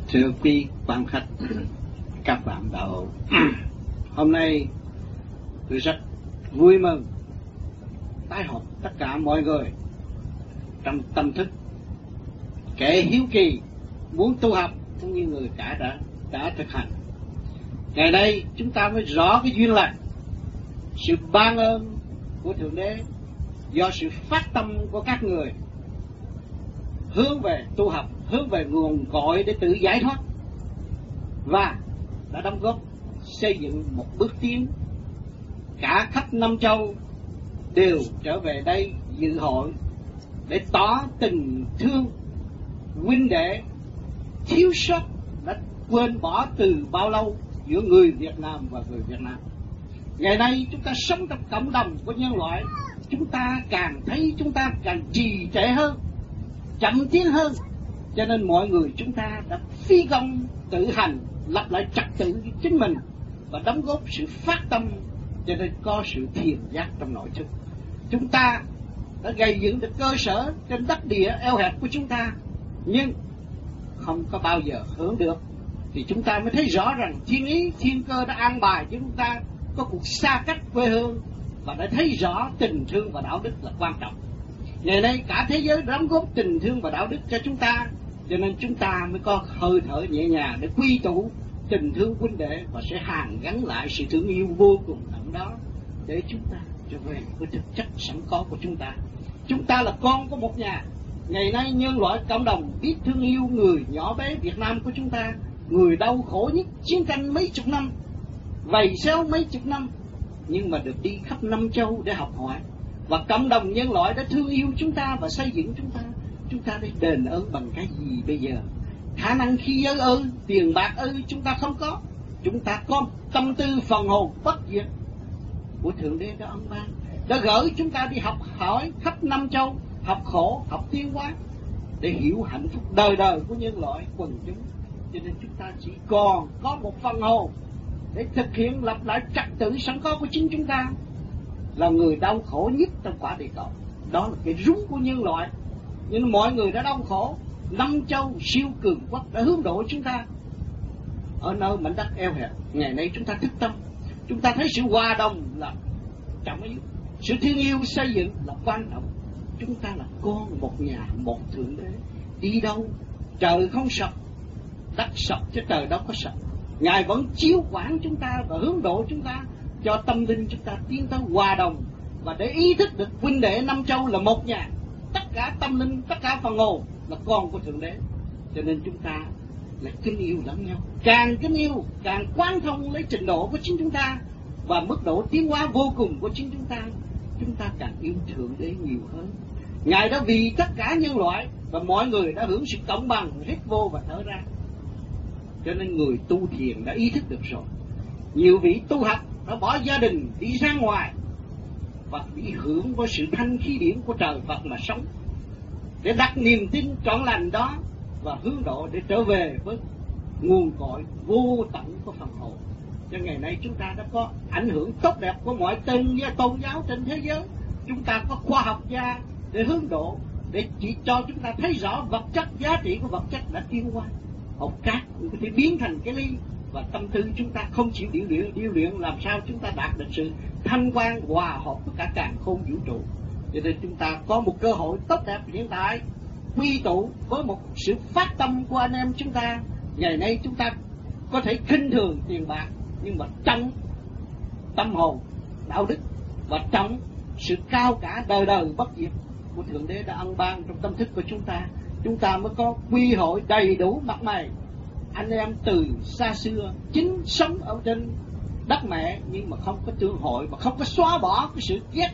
Thưa quý quan khách, các bạn đạo hữu, hôm nay tôi rất vui mừng tái họp tất cả mọi người trong tâm thức kẻ hiếu kỳ muốn tu học cũng như người cả đã thực hành. Ngày nay chúng ta mới rõ cái duyên lành, sự ban ơn của Thượng Đế do sự phát tâm của các người hướng về tu học, hướng về nguồn cội để tự giải thoát, và đã đóng góp xây dựng một bước tiến. Cả khắp năm châu đều trở về đây dự hội để tỏ tình thương huynh đệ thiếu sót đã quên bỏ từ bao lâu giữa người Việt Nam và người Việt Nam. Ngày nay chúng ta sống trong cộng đồng của nhân loại, chúng ta càng thấy chúng ta càng trì trệ hơn, chậm tiến hơn, cho nên mọi người chúng ta đã phi công tự hành lập lại trật tự của chính mình và đóng góp sự phát tâm, cho nên có sự thiền giác trong nội thức. Chúng ta đã gây dựng được cơ sở trên đất địa eo hẹp của chúng ta, nhưng không có bao giờ hướng được, thì chúng ta mới thấy rõ rằng thiên ý thiên cơ đã an bài cho chúng ta có cuộc xa cách quê hương, và đã thấy rõ tình thương và đạo đức là quan trọng. Ngày nay cả thế giới đóng góp tình thương và đạo đức cho chúng ta, cho nên chúng ta mới có hơi thở nhẹ nhàng để quy tụ tình thương huynh đệ và sẽ hàn gắn lại sự thương yêu vô cùng đậm đó để chúng ta trở về với thực chất sẵn có của chúng ta. Chúng ta là con của một nhà. Ngày nay nhân loại cộng đồng biết thương yêu người nhỏ bé Việt Nam của chúng ta, người đau khổ nhất chiến tranh mấy chục năm, vầy xéo mấy chục năm, nhưng mà được đi khắp năm châu để học hỏi. Và cộng đồng nhân loại đã thương yêu chúng ta và xây dựng chúng ta. Chúng ta để đền ơn bằng cái gì bây giờ? Khả năng khí giới ơn, tiền bạc ơn chúng ta không có. Chúng ta có tâm tư phần hồn bất diệt của Thượng Đế đã ân ban, đã gửi chúng ta đi học hỏi khắp năm châu, học khổ, học tiến hóa để hiểu hạnh phúc đời đời của nhân loại quần chúng. Cho nên chúng ta chỉ còn có một phần hồn để thực hiện lập lại trật tự sẵn có của chính chúng ta, là người đau khổ nhất trong quả địa cầu. Đó là cái rúng của nhân loại. Nhưng mọi người đã đau khổ, năm châu siêu cường quốc đã hướng độ chúng ta ở nơi mảnh đất eo hẹp. Ngày nay chúng ta thức tâm, chúng ta thấy sự hòa đồng là trọng yếu, sự thương yêu xây dựng là quan trọng. Chúng ta là con một nhà, một Thượng Đế. Đi đâu trời không sập, đất sập chứ trời đâu có sập. Ngài vẫn chiếu quản chúng ta và hướng độ chúng ta, cho tâm linh chúng ta tiến tới hòa đồng, và để ý thức được huynh đệ năm châu là một nhà. Tất cả tâm linh, tất cả phần hồn là con của Thượng Đế. Cho nên chúng ta lại kính yêu lẫn nhau. Càng kính yêu, càng quán thông lấy trình độ của chính chúng ta và mức độ tiến hóa vô cùng của chính chúng ta càng yêu Thượng Đế nhiều hơn. Ngài đã vì tất cả nhân loại và mọi người đã hưởng sự công bằng, hít vô và thở ra. Cho nên người tu thiền đã ý thức được rồi. Nhiều vị tu học đã bỏ gia đình đi ra ngoài và bị hưởng với sự thanh khí điển của trời Phật mà sống, để đặt niềm tin trọn lành đó và hướng độ để trở về với nguồn cội vô tận của phần hồn. Cho ngày nay chúng ta đã có ảnh hưởng tốt đẹp của mọi tôn giáo trên thế giới. Chúng ta có khoa học gia để hướng độ, để chỉ cho chúng ta thấy rõ vật chất, giá trị của vật chất đã tiến hóa. Hột cát có thể biến thành cái ly, và tâm tư chúng ta không chịu điêu luyện, làm sao chúng ta đạt được sự thanh quan hòa hợp với cả càn khôn vũ trụ. Cho nên chúng ta có một cơ hội tốt đẹp hiện tại, quy tụ với một sự phát tâm của anh em chúng ta. Ngày nay chúng ta có thể khinh thường tiền bạc, nhưng mà trong tâm hồn, đạo đức và trong sự cao cả đời đời bất diệt của Thượng Đế đã ân ban trong tâm thức của chúng ta mới có quy hội đầy đủ mặt mày. Anh em từ xa xưa chính sống ở trên đất mẹ, nhưng mà không có tương hội và không có xóa bỏ cái sự ghét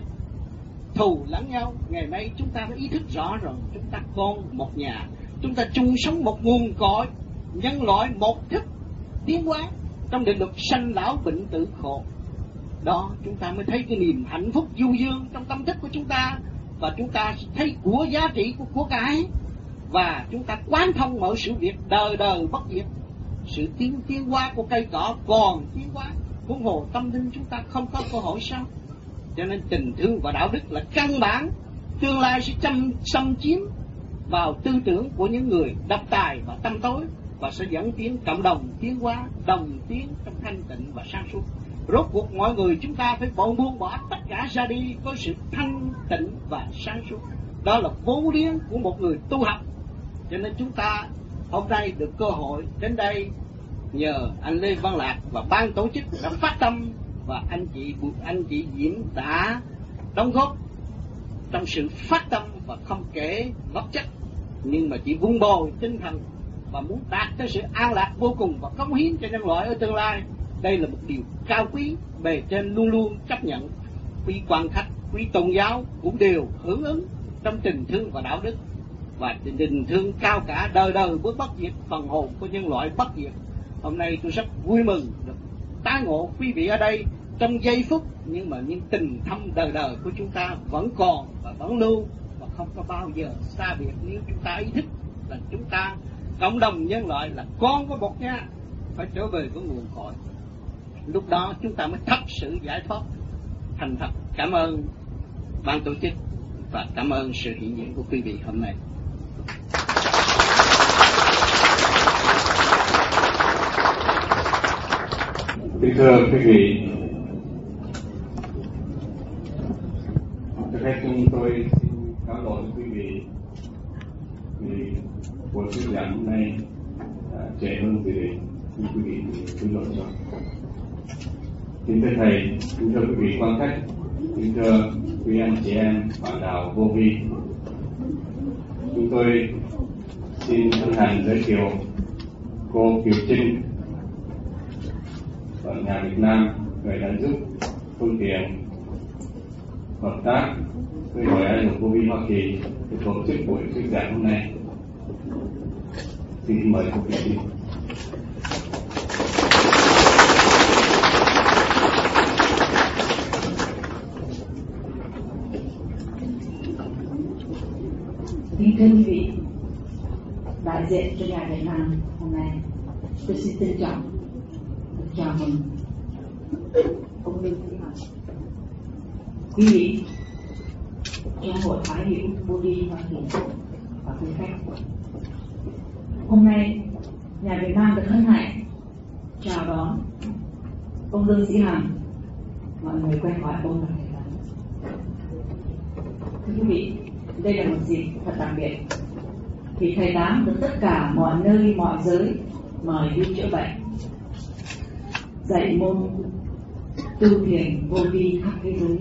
thù lẫn nhau. Ngày nay chúng ta đã ý thức rõ rồi, chúng ta con một nhà, chúng ta chung sống một nguồn cội, nhân loại một thức tiến hóa trong định luật sanh lão bệnh tử khổ. Đó chúng ta mới thấy cái niềm hạnh phúc du dương trong tâm thức của chúng ta, và chúng ta thấy của giá trị của cải, và chúng ta quán thông mọi sự việc đời đời bất diệt. Sự tiến hóa của cây cỏ còn tiến hóa, huống hồ tâm linh chúng ta không có cơ hội sao? Cho nên tình thương và đạo đức là căn bản, tương lai sẽ xâm chiếm vào tư tưởng của những người độc tài và tâm tối, và và sẽ dẫn tiến cộng đồng tiến hóa, đồng tiến trong thanh tịnh và sáng suốt. Rốt cuộc mọi người chúng ta phải buông bỏ tất cả ra đi với sự thanh tịnh và sáng suốt. Đó là vốn liếng của một người tu học. Cho nên chúng ta hôm nay được cơ hội đến đây nhờ anh Lê Văn Lạc và ban tổ chức đã phát tâm, và anh chị Diễm đã đóng góp trong sự phát tâm và không kể vật chất, nhưng mà chỉ vun bồi tinh thần và muốn đạt tới sự an lạc vô cùng và cống hiến cho nhân loại ở tương lai. Đây là một điều cao quý, bề trên luôn luôn chấp nhận. Quý quan khách, quý tôn giáo cũng đều hưởng ứng trong tình thương và đạo đức, và tình thương cao cả đời đời với bất diệt, phần hồn của nhân loại bất diệt. Hôm nay tôi rất vui mừng được tái ngộ quý vị ở đây trong giây phút, nhưng mà những tình thâm đời đời của chúng ta vẫn còn và vẫn lưu, và không có bao giờ xa biệt nếu chúng ta ý thức là chúng ta cộng đồng nhân loại là con của một nhà, phải trở về với nguồn cội. Lúc đó chúng ta mới thật sự giải thoát. Thành thật cảm ơn ban tổ chức và cảm ơn sự hiện diện của quý vị hôm nay. Kính thưa quý vị, trước hết chúng tôi xin cảm ơn quý vị vì buổi thuyết giảng hôm nay trễ hơn dự định, nhưng quý vị cứ lỗi cho. Kính thưa thầy, kính thưa quý vị quan khách, kính thưa quý anh chị em bạn đạo vô vi, chúng tôi xin thân hành giới thiệu cô Kiều Trinh, ở nhà Việt Nam, người đã giúp phương tiện hợp tác với Hội Anh hùng vô vi Hoa Kỳ để tổ chức buổi thuyết giảng hôm nay. Xin mời cô Kiều Trinh. Kính thưa quý vị, đại diện cho nhà Việt Nam hôm nay, tôi xin trân trọng được chào mừng ông Lê Thị Hằng, quý vị trong hội Thái hữu vô vi Hoa Kỳ và quý khách. Hôm nay nhà Việt Nam được hân hạnh chào đón ông Lương Sĩ Hằng, mọi người quen gọi ông là thầy Tám. Thưa quý vị, đây là một dịp thật đặc biệt vì thầy Tám được tất cả mọi nơi mọi giới mời đi chữa bệnh, dạy môn tu thiền vô vi khắp thế giới.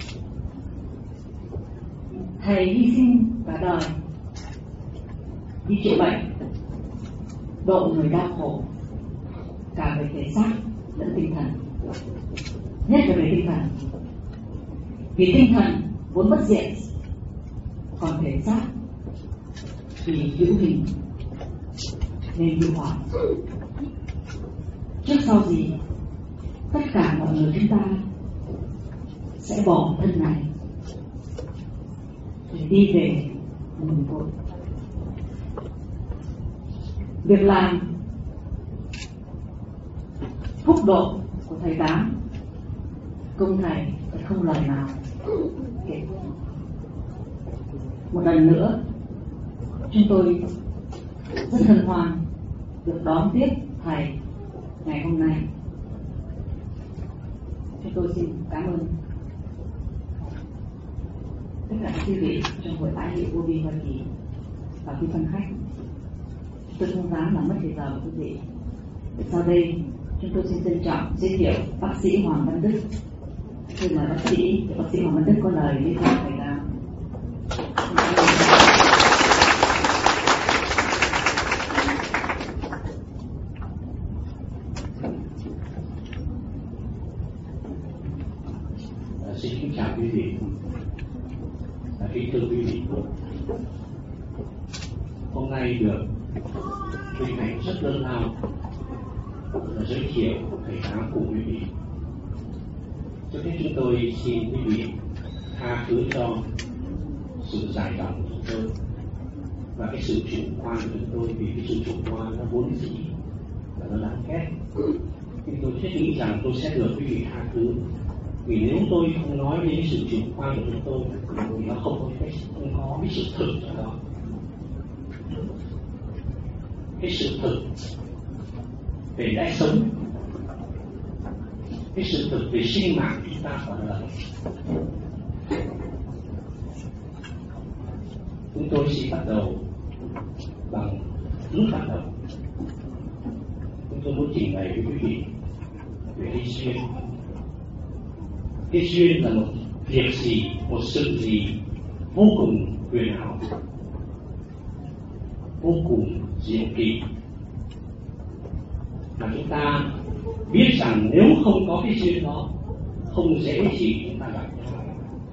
Thầy hy sinh cả đời đi chữa bệnh, độ người đau khổ cả về thể xác lẫn tinh thần, nhất là về tinh thần, vì tinh thần vốn bất diệt, còn thể xác thì hữu hình nên hữu hoại. Trước sau gì tất cả mọi người chúng ta sẽ bỏ thân này để đi về nguồn cội. Việc làm phúc độ của thầy Tám, công thầy không lời nào kể. Một lần nữa chúng tôi rất hân hoan được đón tiếp thầy ngày hôm nay. Chúng tôi xin cảm ơn tất cả quý vị trong hội Ái Hữu Vô Vi Hoa Kỳ và quý phân khách. Tôi không dám làm mất thời giờ của quý vị. Sau đây chúng tôi xin trân trọng giới thiệu bác sĩ Hoàng Văn Đức. Thưa mời bác sĩ Hoàng Văn Đức có lời giới thiệu thầy Tám. Xin kính chào quý vị, kính thưa quý vị. Hôm nay được vinh hạnh rất lớn lao giới thiệu thầy Tám cùng quý vị. Trước hết chúng tôi xin quý vị tha thứ cho sự dài dòng của chúng tôi và cái sự chủ quan của chúng tôi, vì cái sự chủ quan nó vốn dĩ và nó đáng ghét. Nhưng tôi thiết nghĩ rằng tôi sẽ được quý vị tha thứ, vì nếu tôi không nói đến cái sự chủ quan của chúng tôi thì nó không có cái sự thực ở đó. cái sự thực về lẽ sống, cái sự thực về sinh mạng chúng ta còn là chúng tôi sẽ bắt đầu bằng lúc bắt đầu. Chúng tôi muốn trình bày với quý vị về cái duyên. Cái duyên là một việc gì, một sự gì vô cùng huyền ảo, vô cùng diệu kỳ, mà chúng ta biết rằng nếu không có cái duyên đó, không dễ gì chúng ta gặp nhau.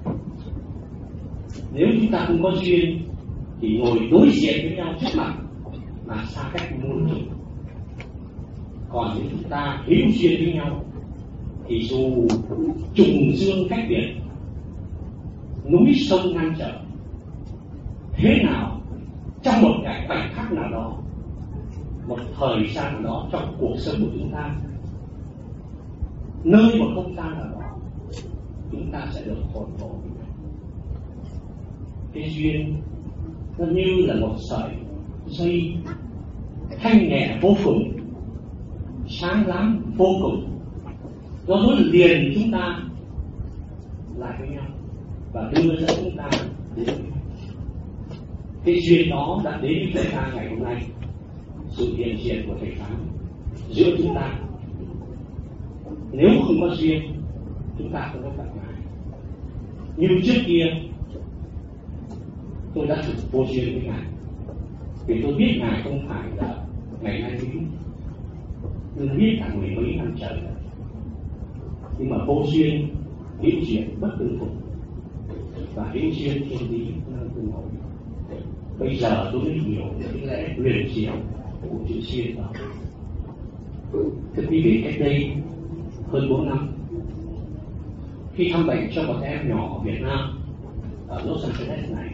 Nếu chúng ta không có duyên thì ngồi đối diện với nhau trước mặt mà xa cách muôn trượng. Còn nếu chúng ta hữu duyên với nhau thì dù trùng dương cách biệt, núi sông ngăn trở, thế nào trong một cái khoảnh khắc nào đó, một thời gian nào đó trong cuộc sống của chúng ta, nơi một không gian nào đó, chúng ta sẽ được hồn hồn. Cái duyên nó như là một sợi dây thanh nhẹ vô cùng, sáng láng vô cùng, nó muốn liền chúng ta lại với nhau và đưa dẫn chúng ta đến với nhau. Cái duyên đó đã đến với ta ngày hôm nay, sự hiện diện của Thầy Thắng giữa chúng ta. Nếu không có duyên, chúng ta không có gặp Ngài. Như trước kia, tôi đã thử vô duyên với Ngài, vì tôi biết Ngài không phải là ngày nay mới biết, nhưng biết cả mười mấy năm trời rồi. Nhưng mà vô duyên hữu duyên bất tương phục, và hữu duyên thiên lý năng tương hội. Bây giờ tôi mới hiểu cái lẽ huyền diệu của chữ duyên đó. Thưa quý vị, cách đây hơn 4 năm, khi thăm bệnh cho một em nhỏ ở Việt Nam ở Los Angeles này,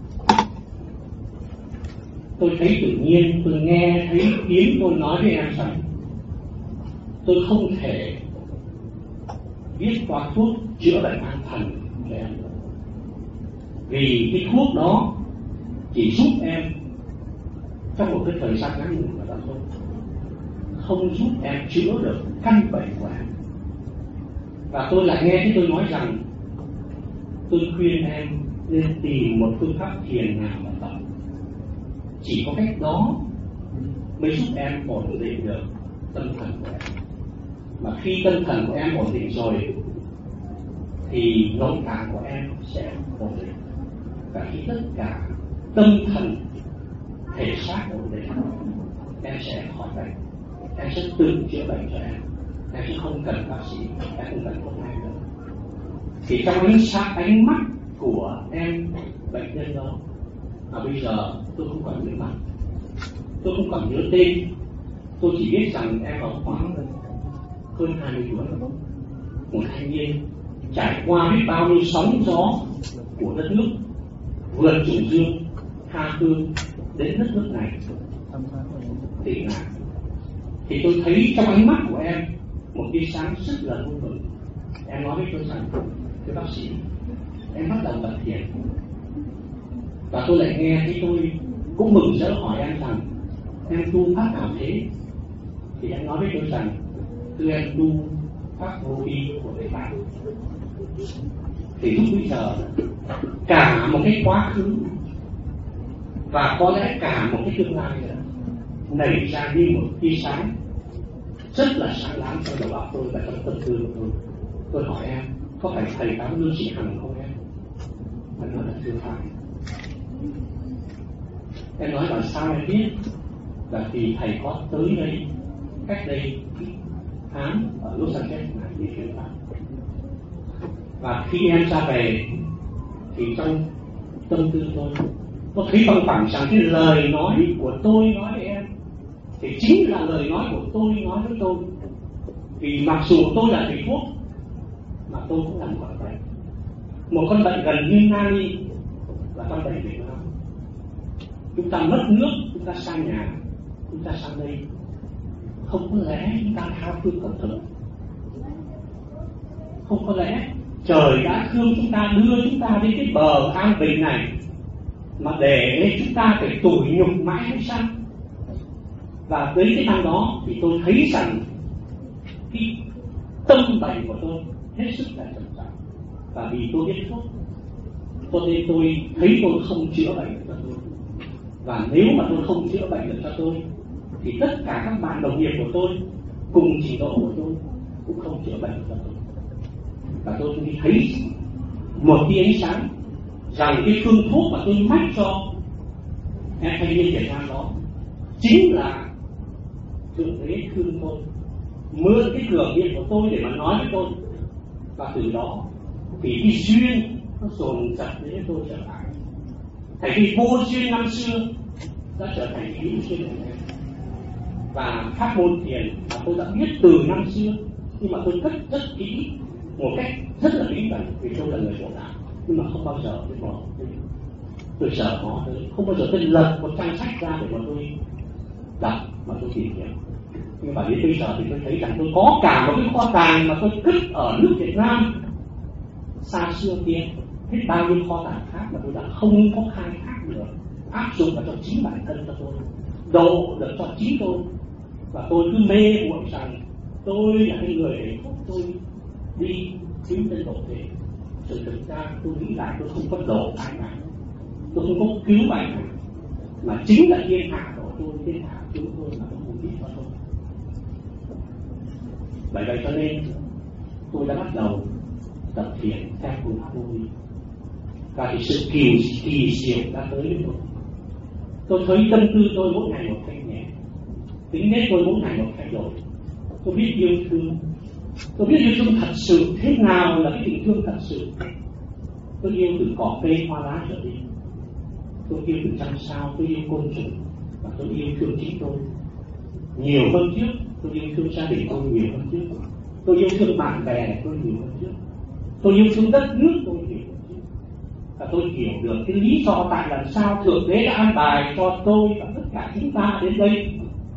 tôi thấy tự nhiên, tôi nghe thấy tiếng tôi nói với em rằng tôi không thể viết toa thuốc chữa bệnh an thần cho em được, vì cái thuốc đó chỉ giúp em trong một cái thời gian ngắn ngủi mà thôi, không giúp em chữa được căn bệnh của em. Và tôi lại nghe thấy tôi nói rằng tôi khuyên em nên tìm một phương pháp thiền nào mà tập, chỉ có cách đó mới giúp em ổn định được tâm thần của em. Mà khi tâm thần của em ổn định rồi thì nội tạng của em sẽ ổn định, và khi tất cả tâm thần thể xác ổn định, em sẽ khỏi bệnh, em sẽ tự chữa bệnh cho em sẽ không cần bác sĩ, em không cần thuốc nào nữa. Thì trong ánh mắt của em bệnh nhân đó, mà bây giờ tôi không còn nhớ mặt, tôi không còn nhớ tên, tôi chỉ biết rằng em ở khoảng hơn 20 tuổi, một thanh niên trải qua biết bao nhiêu sóng gió của đất nước, vượt trùng dương tha phương đến đất nước này tỉnh lại. Thì tôi thấy trong ánh mắt của em một tia sáng rất là vui mừng. Em nói với tôi rằng, thưa bác sĩ, em bắt đầu tập thiền. Và tôi lại nghe thấy tôi cũng mừng rỡ hỏi em rằng, em tu pháp nào thế? Thì em nói với tôi rằng, thưa em tu pháp vô vi của Thầy Pháp. Thì lúc bây giờ cả một cái quá khứ và có lẽ cả một cái tương lai nữa nảy ra như một tia sáng rất là sáng láng trong đầu óc tôi và trong tâm tư của tôi. Tôi hỏi em, có phải Thầy Tám Lương Sĩ Hằng không em? Em nói là chưa phải. Em nói là sao em biết? Là vì Thầy có tới đây cách đây tháng ở Los Angeles này để truyền pháp. Và khi em ra về thì trong tâm tư tôi thấy bằng phẳng rằng cái lời nói của tôi nói với em thì chính là lời nói của tôi nói với tôi. Vì mặc dù tôi là thầy thuốc mà tôi cũng là một con bệnh, một con bệnh gần như nani là con bệnh Việt Nam. Chúng ta mất nước, chúng ta xa nhà, chúng ta sang đây, không có lẽ chúng ta tha phương cầu thực, không có lẽ trời đã thương chúng ta, đưa chúng ta đến cái bờ an bình này mà để chúng ta phải tủi nhục mãi hay sao? Và với cái năm đó thì tôi thấy rằng cái tâm bệnh của tôi hết sức là trầm trọng. Và vì tôi biết thuốc, cho nên tôi thấy tôi không chữa bệnh được cho tôi. Và nếu mà tôi không chữa bệnh được cho tôi thì tất cả các bạn đồng nghiệp của tôi cùng trình độ của tôi cũng không chữa bệnh được cho tôi. Và tôi thấy một cái ánh sáng rằng cái phương thuốc mà tôi mách cho em thanh niên Việt Nam đó chính là Thượng Đế thương tôi, mượn cái cửa miệng của tôi để mà nói với tôi. Và từ đó thì cái duyên nó dồn dập đến tôi trở lại. Tại vì vô duyên năm xưa đã trở thành hữu duyên ngày nay. Và pháp môn thiền mà tôi đã biết từ năm xưa, nhưng mà tôi cất rất kỹ, một cách rất là bí mật, vì tôi là người bộ đạo, nhưng mà không bao giờ tôi sợ nó, không bao giờ tôi lật một trang sách ra để mà tôi đọc mà tôi tìm hiểu. Nhưng mà đến bây giờ thì tôi thấy rằng tôi có cả một cái kho tàng mà tôi cất ở nước Việt Nam xa xưa kia, hết bao nhiêu kho tàng khác mà tôi đã không có khai thác được, áp dụng vào cho chính bản thân cho tôi, độ được cho chính tôi. Và tôi cứ mê muội rằng tôi là cái người để giúp tôi đi cứu dân độ thế. Sự thực ra tôi nghĩ lại tôi không có độ ai cả, tôi không có cứu ai cả, mà chính là thiên hạ độ tôi, thiên hạ cứu tôi mà tôi không biết cho tôi. Vậy cho nên tôi đã bắt đầu tập thiền theo phương pháp vô vi. Và thì sự kỳ diệu đã tới với tôi thấy tâm tư tôi mỗi ngày một thay nhẹ, tính nết tôi mỗi ngày một thay đổi. Tôi biết yêu thương, tôi biết yêu thương thật sự. Thế nào là cái tình thương thật sự? Tôi yêu từ cỏ cây hoa lá trở đi, tôi yêu từ trăng sao, tôi yêu côn trùng, và tôi yêu thương chính tôi nhiều hơn trước. Tôi yêu thương gia đình tôi nhiều hơn trước, tôi yêu thương bạn bè tôi nhiều hơn trước, tôi yêu thương đất nước tôi nhiều hơn trước. Và tôi hiểu được cái lý do tại làm sao Thượng Đế đã an bài cho tôi và tất cả chúng ta đến đây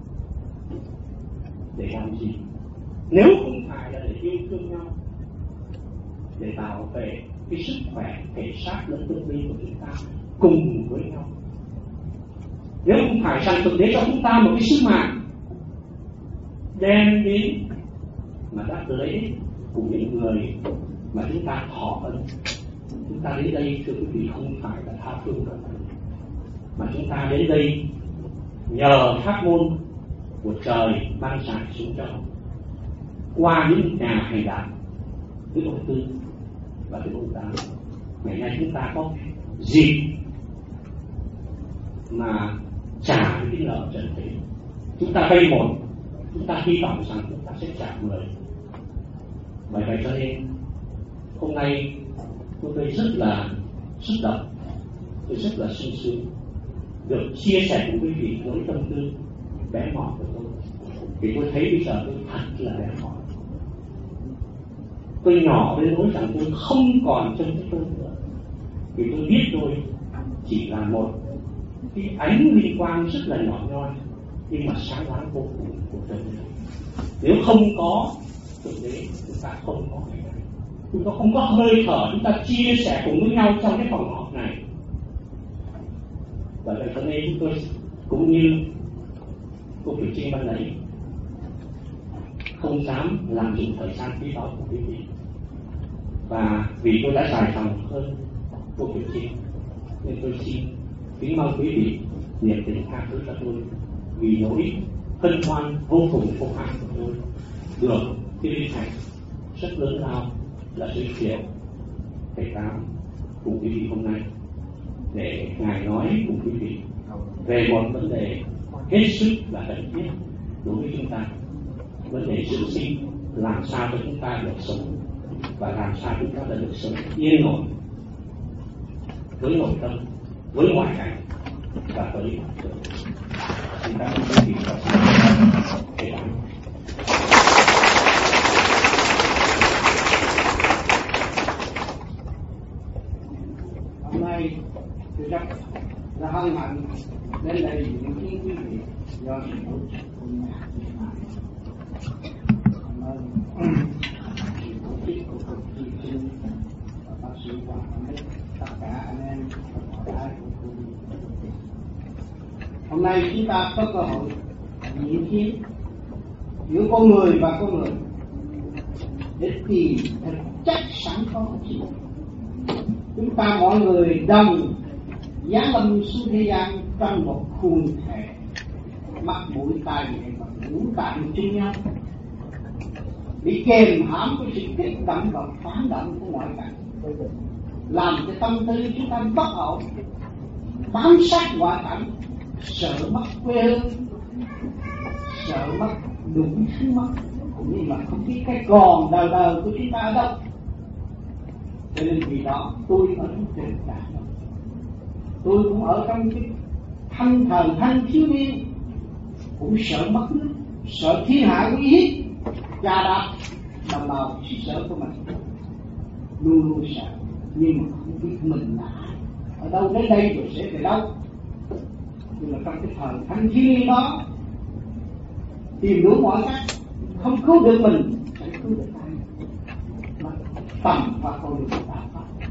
để làm gì, nếu không phải là để yêu thương nhau, để bảo vệ cái sức khỏe thể xác lẫn tâm linh của chúng ta cùng với nhau. Nếu không phải rằng Thượng Đế cho chúng ta một cái sứ mạng đem đến mà đã tới cùng những người mà chúng ta thọ ân. Chúng ta đến đây thưa quý vị không phải là tha phương cả, mà chúng ta đến đây nhờ pháp môn của trời ban trải xuống cho, qua những nhà hành đạo với ông Tư và với ông Tám. Ngày nay chúng ta có dịp mà trả cái nợ trần thế. Chúng ta vay một, chúng ta hy vọng rằng chúng ta sẽ trả 10. Bởi vậy cho nên hôm nay tôi rất là xúc động, tôi rất là sung sướng được chia sẻ cùng quý vị với tâm tư bé mọn của tôi. Vì tôi thấy bây giờ tôi thật là bé mọn, tôi nhỏ đến nỗi rằng tôi không còn trông thấy tôi nữa. Vì tôi biết tôi chỉ là một cái ánh linh quang rất là nhỏ nhoi, nhưng mà sáng láng vô cùng của Thượng Đế. Nếu không có Thượng Đế, chúng ta không có ngày nay, chúng ta không có hơi thở chúng ta chia sẻ cùng với nhau trong cái phòng họp này. Và vậy cho nên chúng tôi cũng như cô Kiều Trinh ban nãy không dám làm dụng thời gian quý báu của quý vị. Và vì tôi đã dài dòng hơn cô Kiều Trinh nên tôi xin kính mong quý vị nhiệt tình tha thứ cho tôi vì lỗi hân hoan vô cùng vô hạn của tôi được cái vinh hạnh rất lớn lao là giới thiệu thầy Tám cùng quý vị hôm nay để ngài nói cùng quý vị về một vấn đề hết sức là cần thiết đối với chúng ta, vấn đề sự sinh, làm sao cho chúng ta được sống và làm sao chúng ta được sống yên ổn với nội tâm, với ngoại cảnh và với chúng ta không có gì có thể làm. Hôm nay tôi rất là hân hạnh đến đây những quý vị do sự hỗ trợ của nhà cảm ơn sự hỗ trợ của cục chuyên sinh và bác sĩ Hoàng Anh, tất cả anh em và đại của cô. Hôm nay chúng ta có cơ hội diễn chiến giữa con người và con người để tìm thật chắc sẵn có gì. Chúng ta mọi người đồng giáng lâm xuống thế gian trong một khuôn thể, mắt mũi tai miệng và ngũ tạng chung nhau, bị kèm hãm với sự kích động và phản động của ngoại cảnh, làm cho tâm tư chúng ta bất ổn, bám sát ngoại cảnh, sợ mất quê hương, sợ mất đủ thứ mất, cũng như là không biết cái còn đời đời của chúng ta ở đâu. Cho nên vì đó tôi ở trong tình trạng đó, tôi cũng ở trong cái thanh thần thanh thiếu niên, cũng sợ mất nước, sợ thiên hạ uy hiếp, chà đạp đồng bào xứ sở của mình, luôn luôn sợ, nhưng mà không biết mình là ai, ở đâu đến đây rồi sẽ về đâu. Nhưng mà trong cái thời thanh thiếu niên đó, tìm đủ mọi cách, không cứu được mình, sẽ cứu được ai? Mà tầm và con đường đạo pháp.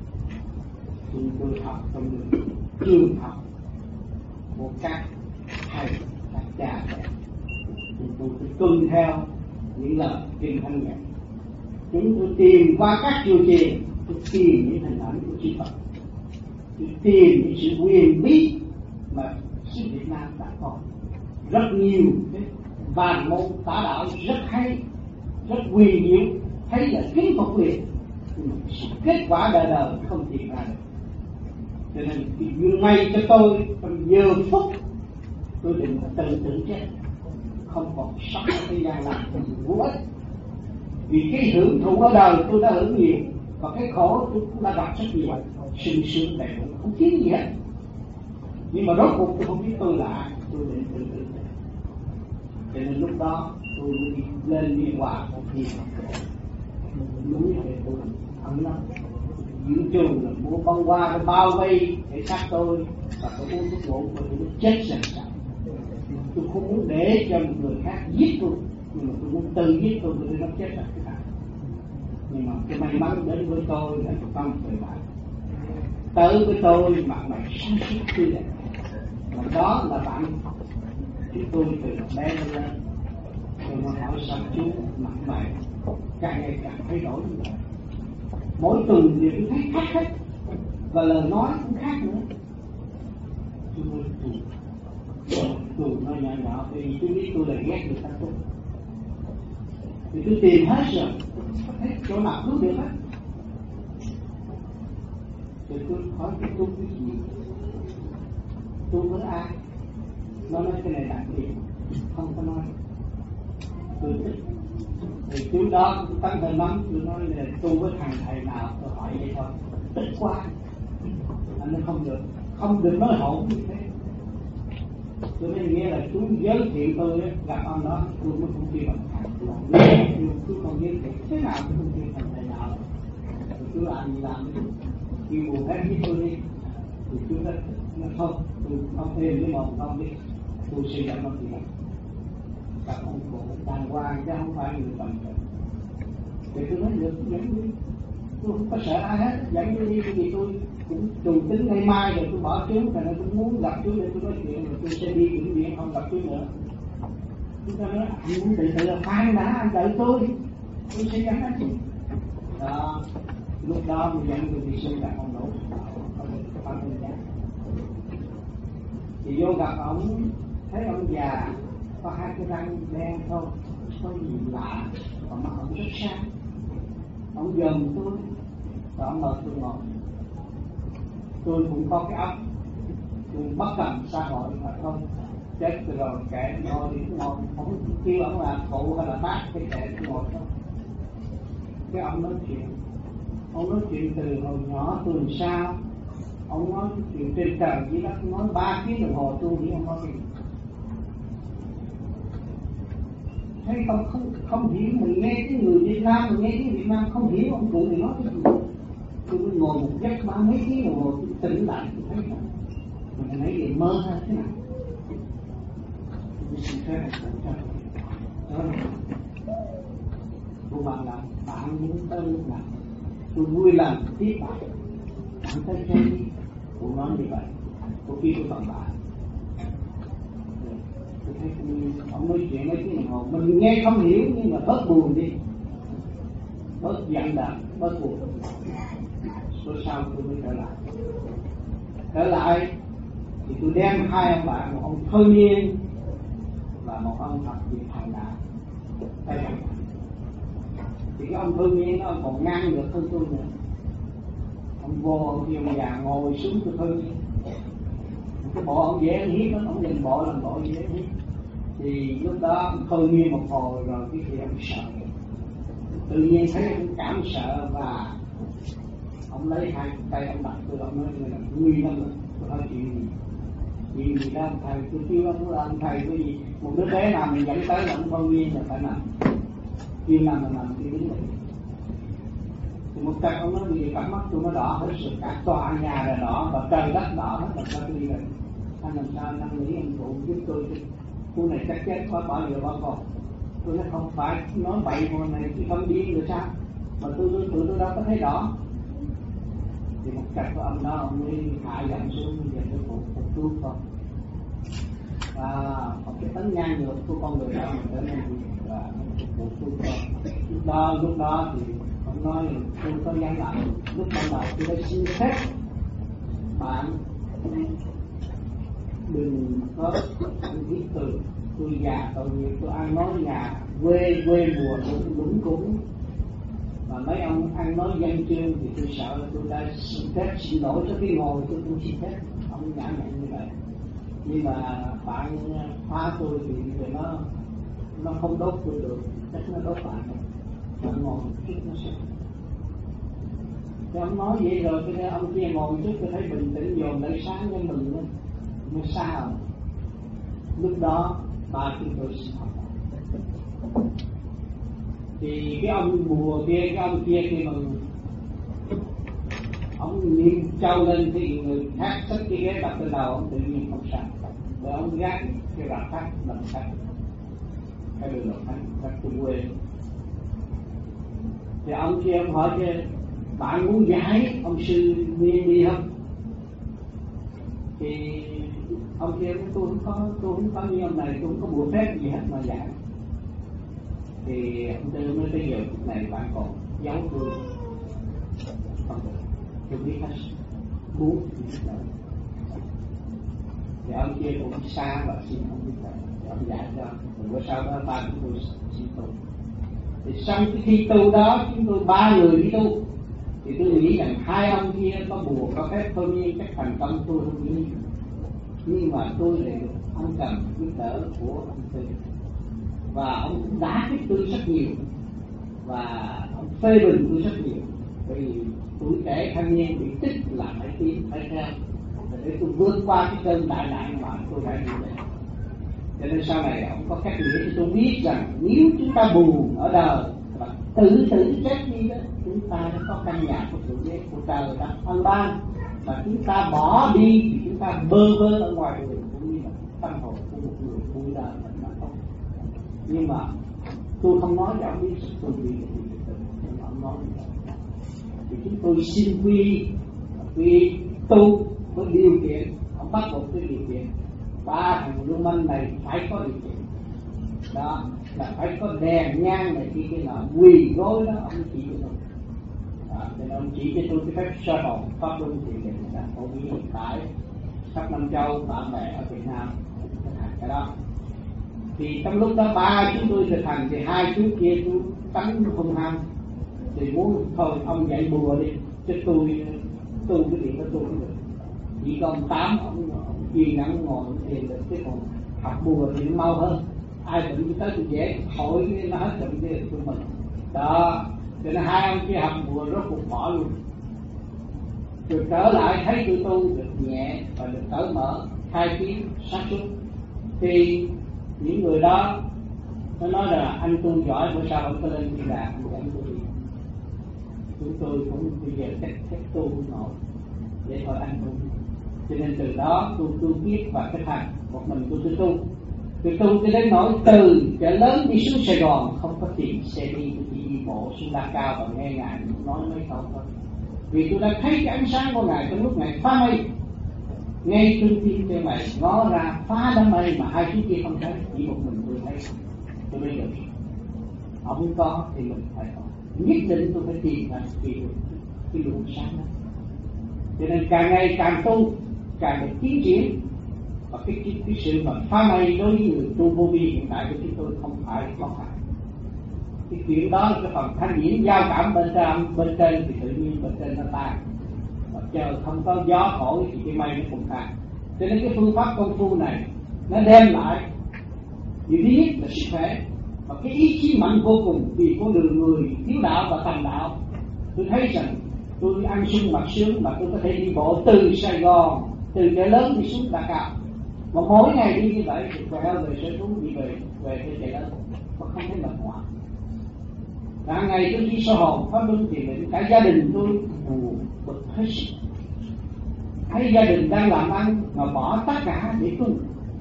Chúng tôi học trong trường học một các thầy, các cha mẹ, chúng tôi phải tuân theo những lời kinh Thánh Nhật. Chúng tôi tìm qua các chùa chiền, tôi tìm những hình ảnh của chư Phật, tôi tìm những sự quyền bí mà xứ Việt Nam đã có rất nhiều cái vàng môn tả đạo rất hay, rất quyền diệu, thấy là kính phục liền, kết quả đời đời không tìm ra được. Cho nên khi duyên may cho tôi trong giờ phút tôi đừng tự tử chết, không còn sống ở thế gian làm gì vô ích. Vì cái hưởng thụ ở đời tôi đã hưởng nhiều, và cái khổ tôi cũng đã gặp rất nhiều, sung sướng đầy đủ, không thiếu gì hết. Nhưng mà rốt cuộc tôi không biết tôi là ai, tôi định tự tử. Cho nên lúc đó tôi đi lên Biên Hòa một thiền núi để tôi ẩn lắm. Giữa trường là mua bông hoa để bao vây để sát tôi, và tôi uống thuốc ngủ và tôi chết dần dần. Tôi không muốn để cho một người khác giết tôi, nhưng mà tôi muốn tự giết tôi nó chết là cái nào. Nhưng mà cái may mắn đến với tôi là trong thời đại tới với tôi mặt mày sáng suốt tươi đẹp. Và đó là bạn chúng tôi từ bé lên. Tôi mà hỏi sao chú mặt mày càng ngày càng thay đổi như vậy. Mỗi tuần thì tôi thấy khác hết, và lời nói cũng khác nữa. Tôi nói nhỏ vì tôi biết tôi là ghét người ta tốt. Thì tôi tìm hết rồi, tôi thấy chỗ nào cứu được hết. Rồi tôi hỏi tôi cái gì? Tôi với ai? Nó nói cái này đặc biệt, không có nói. Tôi thích. Thì chú đó cũng tấn hơi mắm, tôi nói là tu với thằng thầy nào, tôi hỏi vậy thôi. Thích quá. Anh nói không được nói hỗn như thế. Tôi nói nghĩa là chú giới thiệu tôi gặp ông đó, tôi mới không kêu bằng thầy. Tôi không giới thiệu thế nào tôi không kêu thằng thầy nào. Chú làm gì làm đi, kêu buồn hết với tôi đi. Thì chú nói thôi, tôi không thêm với một ông đi, tôi sẽ dẫn ông đi. Các ông cụ đàng hoàng chứ không phải người tầm thường. Thì tôi nói được, dẫn đi. Tôi không có sợ ai hết, dẫn tôi đi vì tôi cũng trùng tính ngày mai rồi tôi bỏ chú, thành ra tôi muốn gặp chú để tôi nói chuyện, rồi tôi sẽ đi bệnh viện không gặp chú nữa. Chúng ta nói anh muốn tự là khoan đã, anh đợi tôi sẽ dẫn anh. Đó, lúc đó mình dẫn tôi đi sinh gặp ông Đỗ Phan Minh Giang. Thì vô gặp ông, thấy ông già có hai cái răng đen thôi, có gì lạ, còn mặt ông rất sáng. Ông dòm tôi, và ông mời tôi ngồi. Tôi cũng có cái óc, tôi bất cần xã hội mà không chết rồi kệ ngồi đi, ngồi không kêu ông là phụ hay là bác, cái kệ ngồi thôi. Cái ông nói chuyện từ hồi nhỏ từ sao, ông nói chuyện trên trời với đất, nói 3 tiếng đồng hồ tôi nghĩ ông nói gì. Thấy không hiểu, mình nghe cái người Việt Nam, mình nghe cái Việt Nam không hiểu ông cụ thì nói cái gì. Tôi mới ngồi một giấc 30 mấy tiếng đồng hồ, tôi tỉnh lại, tôi thấy là mình thấy gì mơ hay thế nào. Tôi xin phép đó là cô bạn là bạn muốn tới lúc nào tôi vui lòng tiếp bạn tới chơi đi. Cô nói như vậy, cô kia tôi bằng bạn. Tôi thấy ông nói chuyện mấy tiếng đồng hồ mình nghe không hiểu nhưng mà bớt buồn đi, bớt giận đạn, bớt buồn. Rồi sau tôi mới trở lại thì tôi đem hai ông bạn, một ông Thôi Miên và một ông Phật Việt Thành Đạo thay mặt. Thì cái ông Thôi Miên nó còn ngang được hơn tôi nữa. Ông vô ông kêu già ngồi xuống tôi Thôi Miên. Cái bộ ông dễ hiếp lắm, ông nhìn bộ làm bộ dễ hiếp. Thì lúc đó ông Thôi Miên một hồi rồi cái gì ông sợ, tự nhiên thấy ông cảm sợ và ông lấy hai tay ông đặt tôi, ông nói là nguy lắm rồi. Tôi nói chuyện gì đó ông thầy, tôi kêu ông thầy cái gì, một đứa bé nào mình dẫn tới là ông Thôi Miên là phải nằm, kêu nằm là nằm, kêu đứng dậy. Thì một cách ông nói vì cặp mắt tôi nó đỏ hết sự, cả tòa nhà là đỏ và trời đất đỏ hết, làm sao tôi đi vậy? Anh làm sao anh nghĩ anh phụ giúp tôi chứ? Cô này chắc chết khỏi bỏ lửa bỏ còn. Tôi nói không phải nói bậy hồi này chứ không điên rồi sao? Mà tôi đâu có thấy đỏ. Thì một cách của ông đó ông mới hạ giọng xuống, giờ tôi phục cứu con. Và một cái tấn ngang ngược của con người đó mình trở nên và phục cứu con. Lúc đó thì ông nói tôi có dám làm. Lúc ban đầu tôi đã xin phép bạn đừng có ăn thiết từ, tôi già tội nghiệp, tôi ăn nói nhà quê mùa đúng cũng, mà mấy ông ăn nói dân chương thì tôi sợ là tôi đã xin phép xin lỗi cho cái ngồi tôi cũng xin phép. Ông nhã nhặn như vậy, nhưng mà bạn phá tôi thì nó không đốt tôi được, chắc nó đốt bạn ngồi chút nó sẽ. Thì ông nói vậy rồi cái ông kia ngồi chút tôi thấy bình tĩnh dồn lại sáng cho mình nữa. Nó sao? Lúc đó ba chúng tôi xin học. Thì cái ông mùa kia, cái ông kia khi mà ông niệm trâu lên thì người khác xách cái ghế đặt lên đầu ông tự nhiên không sao. Rồi ông gác cái rạp khách làm khách, cái đường làm khách rất trung quê. Thì ông kia ông hỏi chứ bạn muốn giải ông sư Miên đi không? Thì ông kia tôi không có như ông này, tôi không có bùa phép gì hết mà giải. Thì ông Tư mới tới giờ này bạn còn giấu tôi không được, tôi biết hết muốn thì biết đâu. Thì ông kia cũng xa và xin ông biết đâu, ông giải cho. Rồi sau đó ba chúng tôi xin tu. Thì sau cái khi tu đó chúng tôi ba người đi tu. Thì tôi nghĩ rằng hai ông kia có bùa có phép Thôi Miên chắc thành công tôi không nghĩ. Nhưng mà tôi lại được ông cần giúp đỡ của ông Tư. Và ông đá kích tôi rất nhiều. Và ông phê bình tôi rất nhiều. Vì tuổi trẻ thanh niên bị tích là phải tiến, phải theo. Để tôi vượt qua cái cơn đại nạn mà tôi đã như vậy. Cho nên sau này ông có cách nghĩa thì tôi biết rằng nếu chúng ta buồn ở đời và tự chết đi đó, chúng ta đã có căn nhà của thượng đế của trời đã ân ban, và chúng ta bỏ đi thì chúng ta bơ vơ ở ngoài đường cũng như là tâm hồn của một người vui đời mà không. Nhưng mà tôi không nói cho ông biết tôi bị nhưng mà ông nói thì chúng tôi xin quy tu với điều kiện. Ông bắt buộc cái điều kiện ba thằng lưu manh này phải có điều kiện đó, là phải có đèn nhang này kia là quỳ gối đó ông chỉ cho tôi. Nên ông chỉ cho tôi cái phép sơ hồn pháp luân thiền định là phổ biến hiện tại khắp Nam Châu, bạn bè ở Việt Nam thực hành cái đó. Thì trong lúc đó ba chúng tôi thực hành thì hai chú kia tôi tánh hung hăng thì muốn thôi ông dạy bùa đi chứ tôi tu cái điện đó tôi không được. Chỉ có ông Tám ông kiên nhẫn ngồi thiền được, cái còn học bùa thì nó mau hơn. Ai bệnh tới tôi dễ hỏi nó hết bệnh cái của mình đó. Cho nên hai ông kia học bùa rốt cuộc bỏ luôn. Rồi trở lại thấy tôi tu được nhẹ và được cởi mở, khai kiến, sáng suốt. Thì những người đó nó nói là anh tu giỏi, bữa sau ông có lên thiên đàng anh dẫn tôi đi. Chúng tôi cũng bây giờ cách tu không nổi để thôi anh tu. Cho nên từ đó tôi biết và thực hành một mình tôi tu. Tôi tu cho đến nỗi từ chợ lớn đi xuống Sài Gòn không có tiền xe đi, tôi chỉ đi bộ xuống La Cao và nghe ngài nói mấy câu thôi. Vì tôi đã thấy cái ánh sáng của ngài trong lúc ngài phá mây. ngay trung tim cho mày ngó ra phá đám mây mà hai chú kia không thấy, chỉ một mình tôi thấy, tôi mới được. Ông có thì mình phải có, nhất định tôi phải tìm ra cái luồng sáng đó. Cho nên càng ngày càng tu, càng được tiến triển. Và cái sự mà phá mây đối với người tu vô vi hiện tại của chúng tôi không phải có phải. Cái chuyện đó là cái phần thanh điển giao cảm bên trên thì tự nhiên bên trên nó tan. Và chờ không có gió thổi thì cái mây nó cũng tan. Cho nên cái phương pháp công phu này nó đem lại điều thứ nhất là sức khỏe và cái ý chí mạnh vô cùng vì con đường người thiếu đạo và tầm đạo. Tôi thấy rằng tôi ăn sung mặc sướng mà tôi có thể đi bộ từ Sài Gòn, từ chợ lớn đi xuống Đà Cao. Mà mỗi ngày đi như vậy thì khỏe về sẽ xuống đi về cái chợ lớn mà không thấy mệt mỏi. Cả ngày tôi đi soi hồn pháp luân thiền định, cả gia đình tôi buồn bực hết sức. Thấy gia đình đang làm ăn mà bỏ tất cả để tu,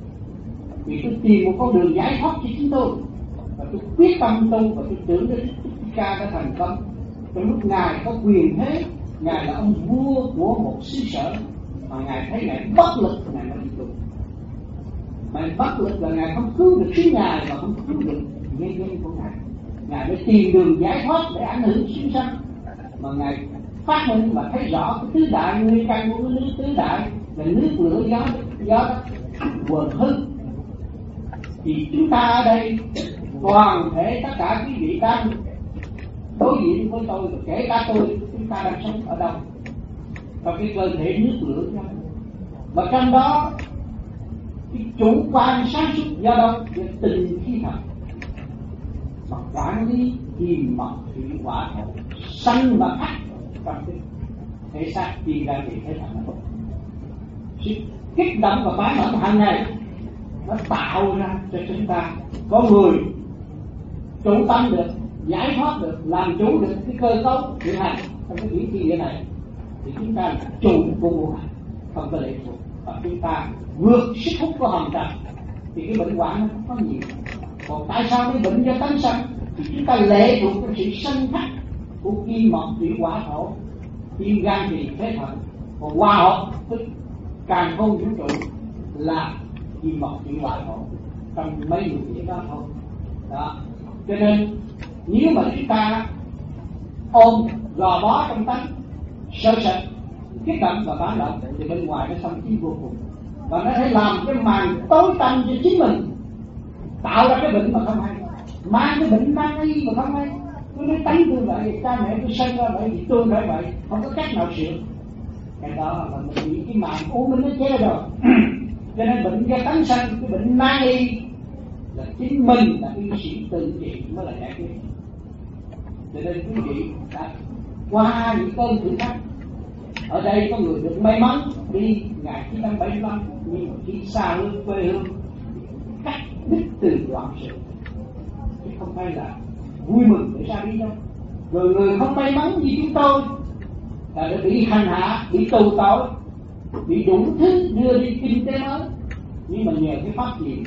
vì tôi tìm một con đường giải thoát cho chúng tôi và tôi quyết tâm tu và tôi tưởng đến Thích Ca đã thành công. Trong lúc ngài có quyền thế, ngài là ông vua của một xứ sở mà ngài thấy ngài bất lực, ngài mới đi tu. Mà bất lực là ngài không cứu được chính ngài và không cứu được nhân dân của ngài. Ngài mới tìm đường giải thoát để ảnh hưởng chúng sanh. Mà ngài phát minh và thấy rõ cái tứ đại nguyên căn của nước tứ đại là nước lửa gió đất quần hư. Thì chúng ta ở đây toàn thể tất cả quý vị đang đối diện với tôi, kể cả tôi, chúng ta đang sống ở đâu? Trong cái cơ thể nước lửa gió. Và trong đó cái chủ quan sáng suốt do đâu? Về tình khí thật mà quản lý kim mộc thủy hỏa thổ sanh và ác trong cái thể xác đi ra thì thấy thành nó sự kích động và bám mẫn hàng ngày nó tạo ra cho chúng ta có người chủ tâm được, giải thoát được, làm chủ được cái cơ cấu hiện hành trong cái chuyển kỳ này thì chúng ta là chủ của vô hành, không có lệ thuộc và chúng ta vượt sức hút của hồng trần thì cái bệnh hoạn nó không có nhiều. Còn tại sao cái bệnh do tánh sanh thì chúng ta lệ thuộc vào sự sanh khắc của kim mộc thủy hỏa thổ, tim gan tỳ phế thận, còn hòa hợp với càn khôn vũ trụ là kim mộc thủy hỏa thổ trong mấy điều kiện đó thôi. Đó. Cho nên nếu mà chúng ta ôm gò bó trong tánh sơ sạch, kích động và phản động thì bên ngoài nó xâm chiếm vô cùng và nó sẽ làm cái màn tối tăm cho chính mình, tạo ra cái bệnh mà không hay, mang cái bệnh mang đi mà không hay. Tôi nói tánh tôi vậy, cha mẹ tôi sinh ra vậy thì tôi phải vậy, không có cách nào sửa. Cái đó là mình bị cái màn u minh nó che rồi. Cho nên bệnh do tánh sanh, cái bệnh mang đi là chính mình là y sĩ tự trị mới là giải quyết. Cho nên quý vị đã qua những cơn thử thách. Ở đây có người được may mắn đi ngày 1975 nhưng mà khi xa hương quê hương cắt đứt từ loạn sự, chứ không phải là vui mừng để ra đi đâu. Rồi người không may mắn như chúng tôi là đã bị hành hạ, bị tù tội, bị đủ thứ đưa đi kinh tế mới, nhưng mà nhờ cái phát triển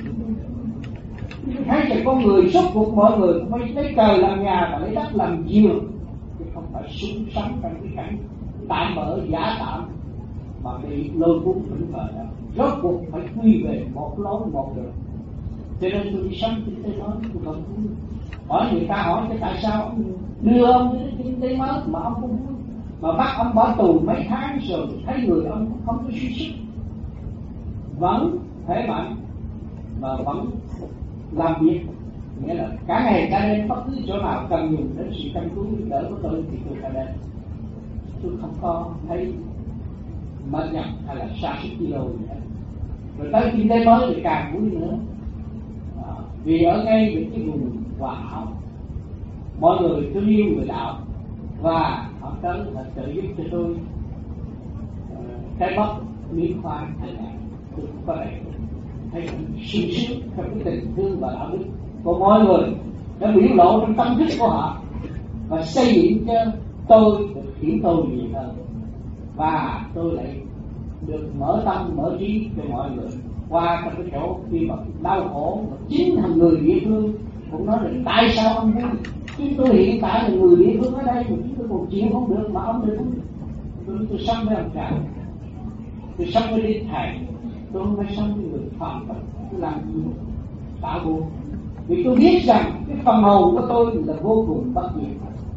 thấy rằng con người suốt cuộc mọi người cũng phải lấy trời làm nhà và lấy đất làm giường, chứ không phải sống sống trong cái cảnh tạm bỡ giả tạm mà bị lôi cuốn vĩnh vời đó. Rốt cuộc phải quy về một lối một đường. Cho nên tôi đi sống kinh tế mới, tôi không vui. Hỏi người ta hỏi cái tại sao ông đưa ông đến kinh tế mới mà ông không vui, mà bắt ông bỏ tù mấy tháng rồi thấy người ông không có suy sức, vẫn thể mạnh mà vẫn làm việc, nghĩa là cả ngày cả đêm bất cứ chỗ nào cần dùng đến sự chăm cứu giúp đỡ của tôi thì tôi phải đến. Tôi không có thấy mệt nhọc hay là sa sút kilo gì hết. Rồi tới kinh tế mới thì càng vui nữa. Vì ở ngay những cái vùng hòa hảo, mọi người thương yêu người đạo và họ tới là trợ giúp cho tôi cái bắp miếng khoai hàng ngày. Tôi cũng có đầy thấy sung sướng trong cái tình thương và đạo đức của mọi người đã biểu lộ trong tâm thức của họ và xây dựng cho tôi được hiểu tôi nhiều hơn, và tôi lại được mở tâm mở trí cho mọi người qua trong cái chỗ khi mà đau khổ mà chính thằng người địa phương cũng nói là tại sao ông vui, chúng tôi hiện tại là người địa phương ở đây mà chúng tôi còn chịu không được mà ông được vui. Tôi sống với ông trời Tôi sống với Đức Thầy, tôi không phải sống với người phạm tục. Tôi làm gì tạo vô, vì tôi biết rằng cái phần hồn của tôi là vô cùng bất diệt.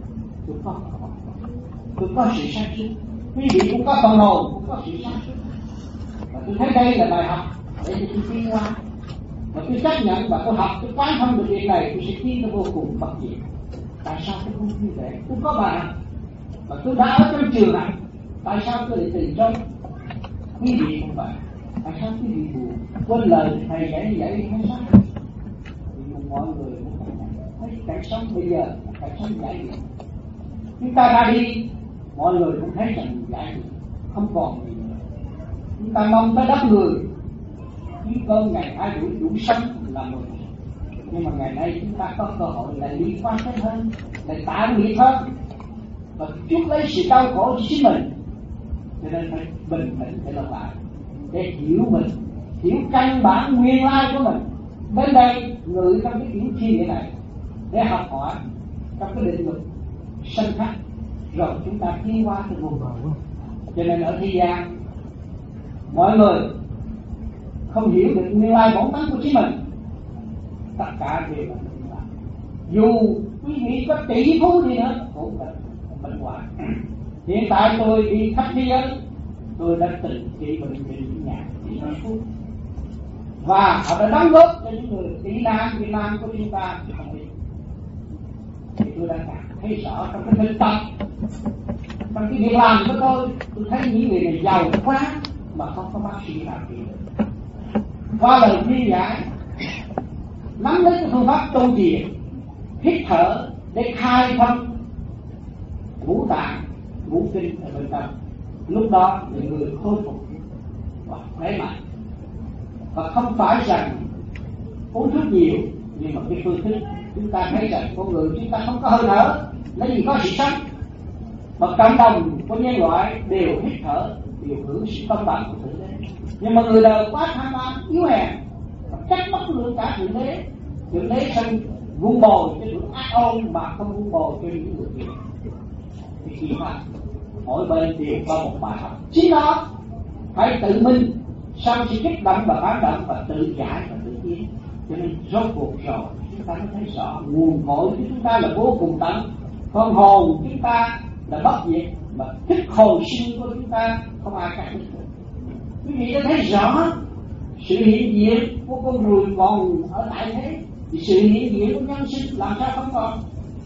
Tôi có sự sáng suốt. Quý vị cũng có phần hồn, cũng có sự sáng suốt. Và tôi thấy đây là bài học để cho tôi tiến qua. Và tôi chấp nhận và tôi học, tôi quán thông được việc này, tôi sẽ tiến tới vô cùng bất diệt. Tại sao tôi không như vậy? Tôi có bài học và tôi đã ở trong trường này. Tại sao tôi lại từ trong? Quý vị không vậy. Tại sao quý vị buồn? Quên lời thầy dạy hay sao? Vì mọi người cũng thấy cảnh sống bây giờ là cảnh sống giải quyết. Chúng ta ra đi, mọi người cũng thấy rằng giải quyết không còn gì nữa. Chúng ta mong tới đất người, chỉ có ngày 2 buổi đủ sống là mừng. Nhưng mà ngày nay chúng ta có cơ hội lại liên quan tới hơn, lại tạo nghiệp hơn, và chuốc lấy sự đau khổ cho chính mình. Cho nên phải bình tĩnh để làm lại, để hiểu mình, hiểu căn bản nguyên lai của mình. Đến đây ngự trong cái kiểu thi nghĩa này để học hỏi trong cái định luật sanh khắc, rồi chúng ta tiến qua cái vô bờ. Cho nên ở thế gian mọi người không hiểu được nguyên lai bổn tánh của chính mình, tất cả đều là bệnh hoạn. Dù quý vị có tỷ phú đi nữa cũng là bệnh hoạn. Hiện tại tôi đi khắp thế giới, tôi đã từng trị bệnh viện nhà trị Nam Phúc, và họ đã đóng góp cho những người Việt Nam của chúng ta. Thì tôi đã thấy rõ trong cái thực tập, trong cái việc làm của tôi thấy những người này giàu quá mà không có bác sĩ nào trị được. Qua lời khuyên giải, nắm lấy cái phương pháp tu thiền, hít thở để khai thông ngũ tạng, ngũ kinh ở bên trong. Lúc đó thì người khôi phục và khỏe mạnh, và không phải rằng uống thuốc nhiều, nhưng mà cái phương thức chúng ta thấy rằng con người chúng ta không có hơi thở, lấy gì có sự sống. Mà cộng đồng của nhân loại đều hít thở, đều hưởng sự công bằng của thượng đế. Nhưng mà người đời quá tham lam, yếu hèn, trách mất lượng cả thượng đế. Thượng đế sân vun bồi cho những ác ôn mà không vun bồi cho những người thiện. Thì chỉ mà mỗi bên đều có một bài học chính đó, phải tự mình sau sự kích động và phản động và tự giải và tự tiến. Cho nên rốt cuộc rồi chúng ta mới thấy rõ nguồn cội của chúng ta là vô cùng tận, con hồn chúng ta là bất diệt, mà thức hồi sinh của chúng ta không ai cắt được. Quý vị đã thấy rõ sự hiện diện của con người còn ở tại thế, thì sự hiện diện của nhân sinh làm sao không còn?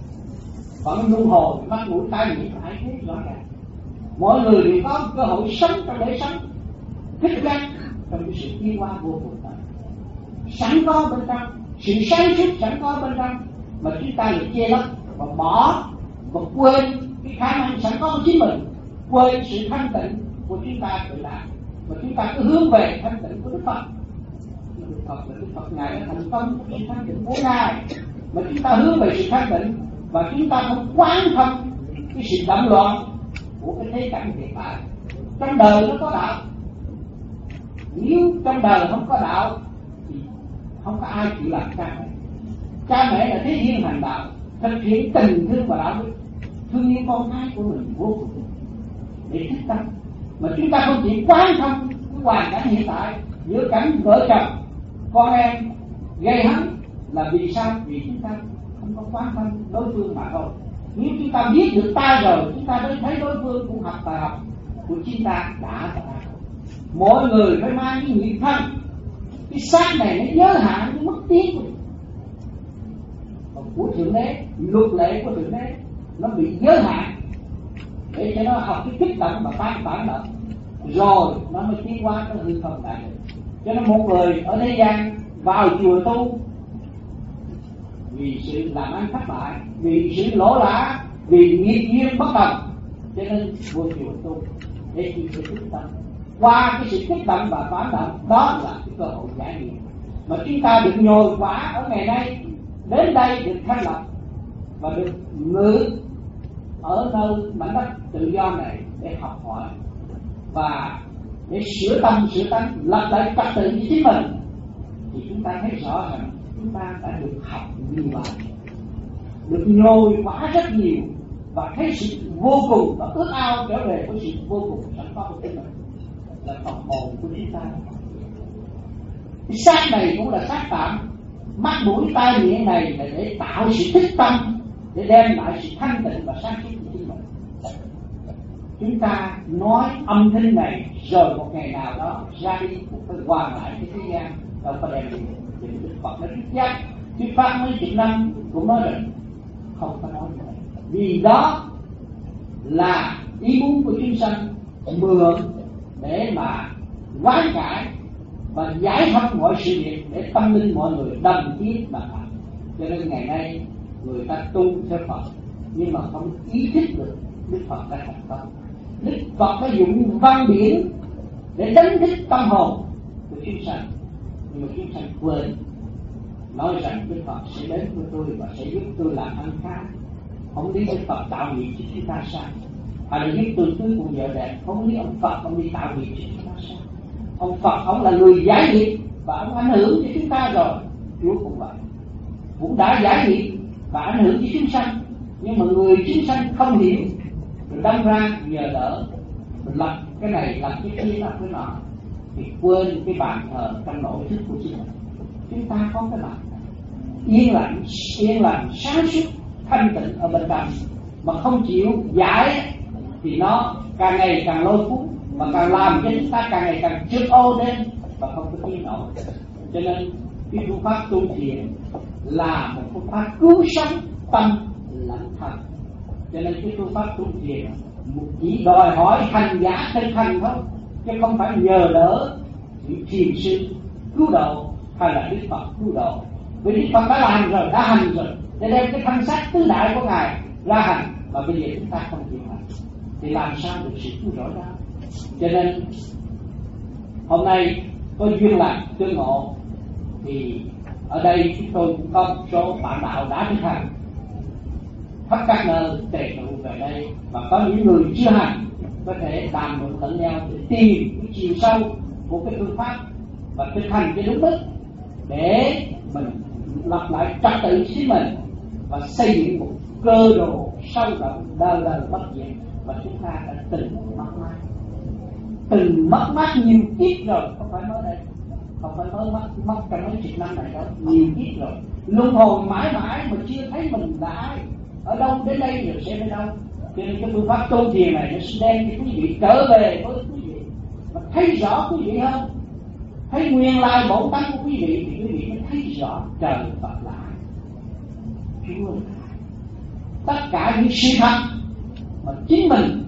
Vẫn luân hồi mắt mũi tai miệng phải thấy rõ ràng. Mọi người đều có cơ hội sống trong đời sống thích giác trong cái sự tiến hóa vô cùng tận, sẵn có bên trong, sự sáng suốt sẵn có bên trong, mà chúng ta lại che lấp và bỏ và quên cái khả năng sẵn có của chính mình, quên sự thanh tịnh của chúng ta tự đạt, và chúng ta cứ hướng về thanh tịnh của Đức Phật. Đức Phật ngài đã thành công sự thanh tịnh của ngài, mà chúng ta hướng về sự thanh tịnh và chúng ta không quán thông cái sự động loạn của cái thế cảnh hiện tại. Trong đời nó có đạo, nếu trong đời không có đạo thì không có ai chịu làm cha mẹ. Cha mẹ là thế thiên hành đạo, thực hiện tình thương và đạo đức, thương yêu con cái của mình vô cùng để thích tâm. Mà chúng ta không chỉ quán thông cái hoàn cảnh hiện tại giữa cảnh vợ chồng con em gây hấn là vì sao? Vì chúng ta không có quán thông đối phương mà thôi. Nếu chúng ta biết được ta rồi, chúng ta mới thấy đối phương cũng học bài học của chúng ta đã và đang. Mỗi người phải mang cái nghiệp thân, cái xác này nó giới hạn cái mức tiến của thượng đế, luật lệ của thượng đế nó bị giới hạn để cho nó học cái kích động và phản động, rồi nó mới tiến qua cái hư không đại định. Cho nên một người ở thế gian vào chùa tu vì sự làm ăn thất bại, vì sự lỗ lã, vì nghiệp duyên bất đồng, cho nên vô chùa tu để chịu sự kích động. Qua cái sự kích động và phản động, đó là cái cơ hội giải nghiệp mà chúng ta được nhồi quả ở ngày nay, đến đây được thanh lập và được ngự ở nơi mảnh đất tự do này để học hỏi và để sửa tâm sửa tánh, lập lại trật tự cho chính mình. Thì chúng ta thấy rõ rằng chúng ta đã được học nhiều bài, được nhồi quả rất nhiều, và thấy sự vô cùng và ước ao trở về với sự vô cùng sẵn có của chính mình. là phần hồn của chúng ta. Cái xác này cũng là xác tạm, mắt mũi tai miệng này là để tạo sự thích tâm, để đem lại sự thanh tịnh và sáng suốt của chính mình. Chúng ta nói âm thanh này rồi một ngày nào đó ra đi cũng phải hoàn lại cái thế gian, đâu có đem đi. Đức Phật nói thuyết giác, thuyết pháp mấy chục năm cũng nói rằng không có nói như vậy. Vì đó là ý muốn của chúng sanh mượn để mà quán cải và giải thông mọi sự việc để tâm linh mọi người đồng thiết mà làm. Cho nên ngày nay người ta tu theo Phật nhưng mà không ý thức được Đức Phật đã thành công. Đức Phật đã dùng văn điển để đánh thức tâm hồn của chúng sanh, nhưng mà chúng sanh quên nói rằng Đức Phật sẽ đến với tôi và sẽ giúp tôi làm ăn khá. Không biết Đức Phật tạo nghiệp cho chúng ta sao? Hay là giúp tôi cưới cùng vợ đẹp? Không biết ông Phật ông đi tạo nghiệp cho chúng ta sao? Ông Phật ông là người giải nghiệp và ông ảnh hưởng cho chúng ta rồi. Chúa cũng vậy, cũng đã giải nghiệp và ảnh hưởng cho chúng sanh, nhưng mà người chúng sanh không hiểu, rồi đâm ra nhờ đỡ, rồi lập cái này lập cái kia lập cái nọ, thì quên cái bàn thờ trong nội thức của chính mình. Chúng ta có cái bàn yên lặng sáng suốt thanh tịnh ở bên trong, mà không chịu giải thì nó càng ngày càng lôi cuốn, mà càng làm cho chúng ta càng ngày càng trượt ô lên và không có tiến nổi. Cho nên cái phương pháp tu thiền là một phương pháp cứu sống tâm lẫn thân. Cho nên cái phương pháp tu thiền chỉ đòi hỏi hành giả chân thành thôi, chứ không phải nhờ đỡ những thiền sư cứu độ hay là Đức Phật cứu độ. Vì Đức Phật đã làm rồi, đã hành rồi, để đem cái thân xác tứ đại của Ngài ra hành, mà bây giờ chúng ta không chịu hành thì làm sao được sự cứu rỗi đó. Cho nên hôm nay có duyên lành tương ngộ, thì ở đây chúng tôi cũng có một số bạn đạo đã thực hành khắp các nơi tề tụ về đây, và có những người chưa hành có thể đàm luận lẫn nhau để tìm cái chiều sâu của cái phương pháp và thực hành cho đúng mức, để mình lập lại trật tự chính mình và xây dựng một cơ đồ sâu rộng đời đời bất diệt. Và chúng ta đã từng mất mát nhiều kiếp rồi, không phải mới đây, không phải mới mất trong mấy chục năm này đâu, nhiều kiếp rồi, luân hồi mãi mãi mà chưa thấy mình là ai, ở đâu đến đây rồi sẽ đến đâu. Cho nên cái phương pháp tu thiền này nó sẽ đem cho quý vị trở về với quý vị và thấy rõ quý vị hơn, thấy nguyên lai bổn tánh của quý vị, thì quý vị mới thấy rõ trời Phật là ai, Chúa là ai. Tất cả những sự thật mà chính mình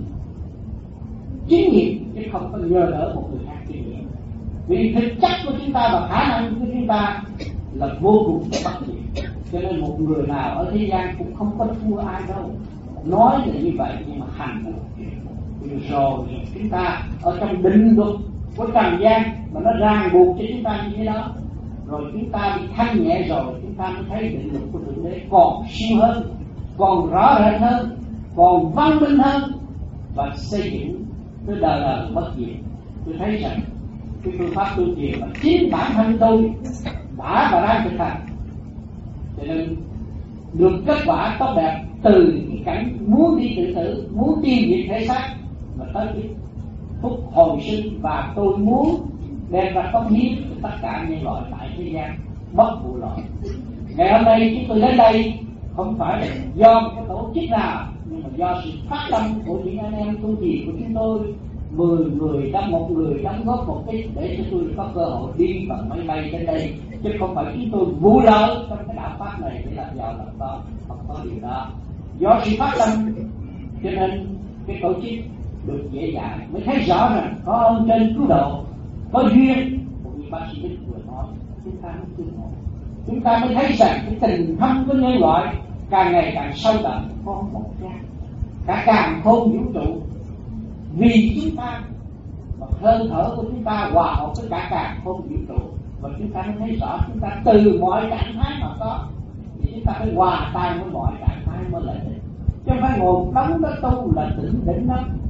chứng nghiệm, chứ không có nhờ đỡ một người khác chứng nghiệm. Vì thực chất của chúng ta và khả năng của chúng ta là vô cùng bất diệt. Cho nên một người nào ở thế gian cũng không có thua ai đâu. Nói là như vậy nhưng mà hành là một chuyện. Rồi chúng ta ở trong định luật của trần gian mà nó ràng buộc cho chúng ta như thế đó, rồi chúng ta bị thanh nhẹ rồi, chúng ta mới thấy định luật của Thượng Đế còn siêu hơn, còn rõ rệt hơn, còn văn minh hơn, và xây dựng cái đời đời bất diệt. Tôi thấy rằng cái phương pháp tu thiền mà chính bản thân tôi đã và đang thực hành, cho nên được kết quả tốt đẹp từ cái cảnh muốn đi tự tử, muốn tiêu diệt thể xác, mà tới cái phúc hồi sinh. Và tôi muốn đem ra cống hiến cho tất cả nhân loại tại thế gian bất vụ lợi. Ngày hôm nay chúng tôi đến đây không phải là do một cái tổ chức nào, nhưng mà do sự phát tâm của những anh em tu thiền của chúng tôi. 10 người đóng, một người đóng góp một ít để cho tôi có cơ hội đi bằng máy bay đến đây, chứ không phải chúng tôi vụ lợi trong cái đạo pháp này để làm giàu làm to, không có điều đó. Do sự phát tâm cho nên cái tổ chức được dễ dàng, mới thấy rõ rằng có ơn trên cứu độ, có duyên. Một như bác sĩ Đức vừa nói, chúng ta mới tương ngộ, chúng ta mới thấy rằng cái tình thâm của nhân loại càng ngày càng sâu đậm, có một cả càng khôn vũ trụ. Vì chúng ta và hơi thở của chúng ta hòa hợp với cả càng không vũ trụ, và chúng ta mới thấy rõ chúng ta từ mọi trạng thái mà có, thì chúng ta phải hòa tan với mọi trạng thái mới là định. Chứ không phải ngồi đóng đó tu là tỉnh đỉnh đó,